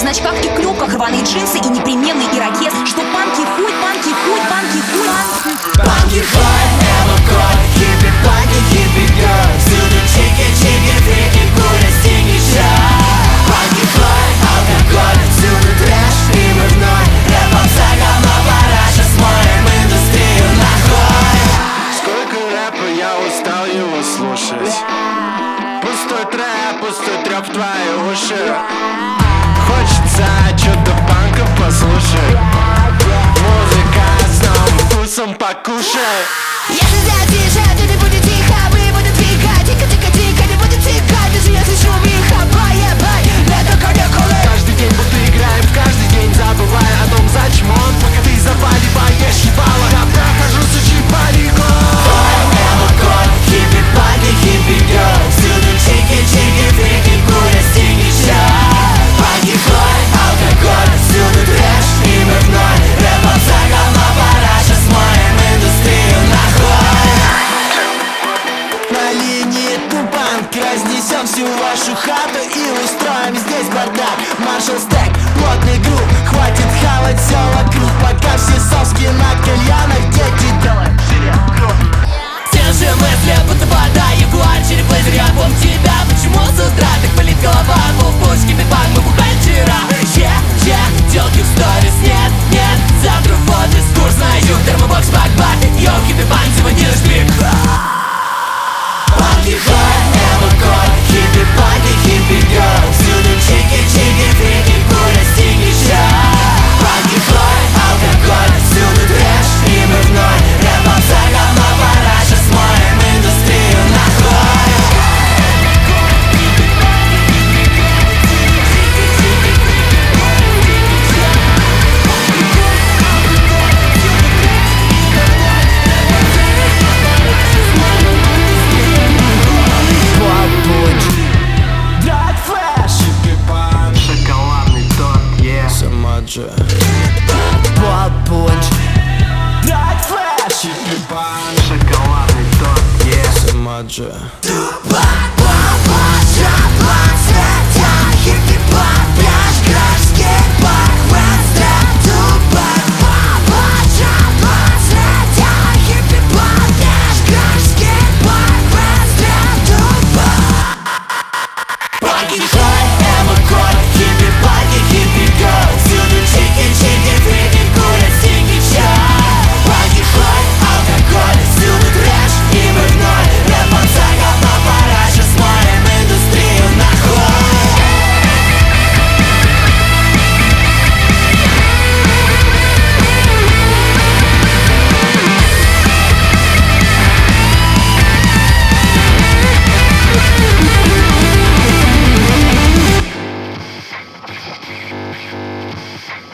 значках и клепках, рваные джинсы и непременный ирокез. Что панки хуй, панки хуй, панки хуй, Панки хуй, эмо кот, хиппи панки, хиппи герл. Всюду чики, чики, фрики, куря, стиги, шаг. Панки хуй, алкоголь, всюду трэш и мы вновь. Рэп-попса, говно, параша, смоем индустрию нахуй. Сколько рэпа, я устал его слушать. Пустой трэп, пустой трёп в твои уши. Хочется что-то панков послушать. Музыка с новым вкусом покушай. Если сделать тише, то не будет тихо. Мы будем двигать, тихо, тихо, тихо, не будет тихать. Даже если шумиха, бай-бай, это каникулы. Каждый день будто играем, в каждый день забывая о том, зачем он. Пока ты запаливаешь ебало, я прохожу сучий полигон. Эмо кот, хиппи панки, хиппи герл. Всюду чики, чики, фрики, куря, стиги, шаг. Панки хуй, алкоголь, всюду трэш и мы вновь. Рэп-попса, говно, параша, смоем индустрию нахуй. На линии тупанк разнесем всю вашу хату и устроим здесь бардак. Маршал Стэк, плотный групп, хватит хавать все вокруг. Пока все соски на кальянах, дети делают шире круг. Те же мысли, будто вода, ягуар, череплейзер, я помню тебя. Почему с утра так болит голова? Был в пушке, битбан, мы бухгалтера. Делки в сторис, нет, нет. Завтра вот дискурс на юг, термобокс, бак-бар. Йоу, хиппи-пан, сегодня наш пик. Панки хай, эмо кот, хиппи панки, хиппи герл. Всюду чики, чики, фрики, куря, стиги, шаг. Панки хай, алкоголь, всюду трэш и мы вновь. Рэп-попса, говно, параша, смоем индустрию нахуй. Пал-пунч, Драйв флэш, шоколадный торт, yeah. Самаджа.